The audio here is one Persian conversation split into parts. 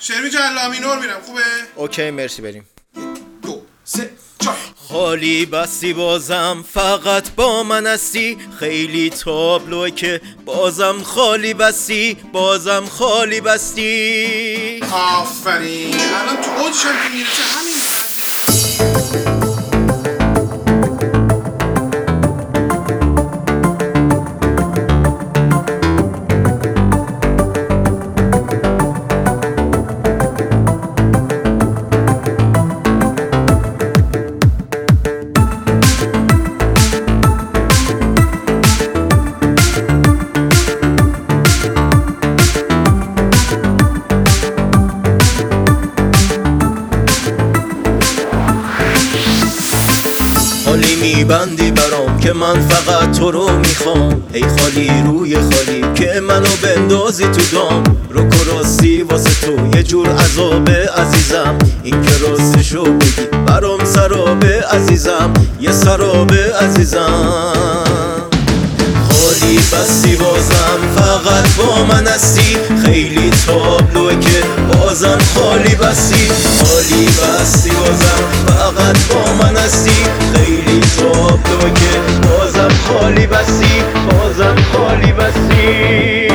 شروین جان لامینور میرم خوبه؟ اوکی مرسی بریم. 2 3 4 خالی بستی بازم فقط با من هستی، خیلی تابلوه که بازم خالی بستی، بازم خالی بستی. آفرین الان تو اوجشم که میرسه همین لحظه. خالی میبندی برام که من فقط تو رو میخوام، ای خالی روی خالی که منو بندازی تو دام. رو راستی واسه تو یه جور عذابه عزیزم، این که راستشو بگی برام سرابه عزیزم، یه سرابه عزیزم. خالی بستی بازم فقط با من هستی، خیلی تابلوه که بازم خالی بستی. خالی بستی بازم فقط با من هستی، خیلی تابلوه که بازم خالی بستی، بازم خالی بستی.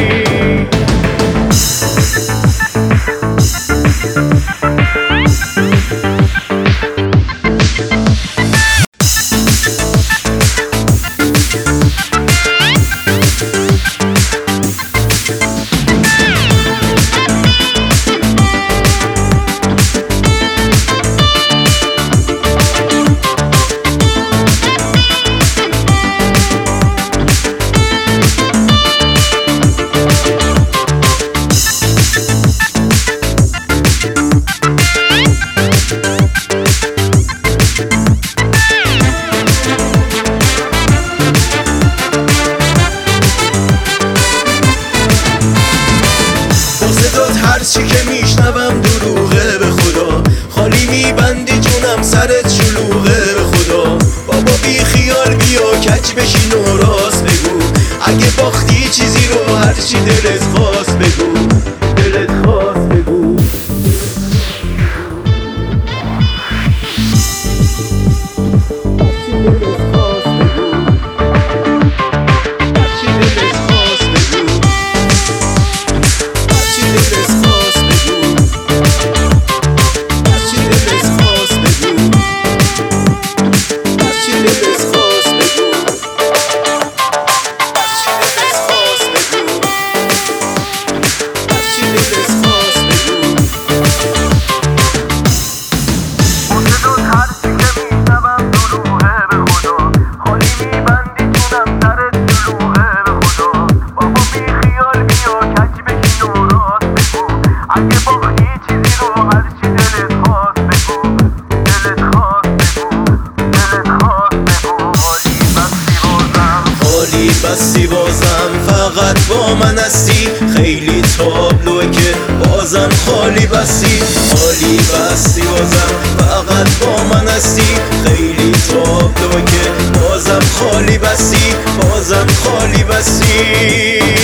هرچی که میشنوم دروغه به خدا، خالی میبندی جونم سرت شلوغه به خدا. بابا بی خیال بیا کج بشین و راست بگو، اگه باختی چیزی رو هرچی دلت خواست بگو، دلت خواست بگو. بستی بازم فقط با من هستی، خیلی تابلوه که بازم خالی بستی. خالی بستی بازم فقط با من هستی، خیلی تابلوه که بازم خالی بستی، بازم خالی بستی.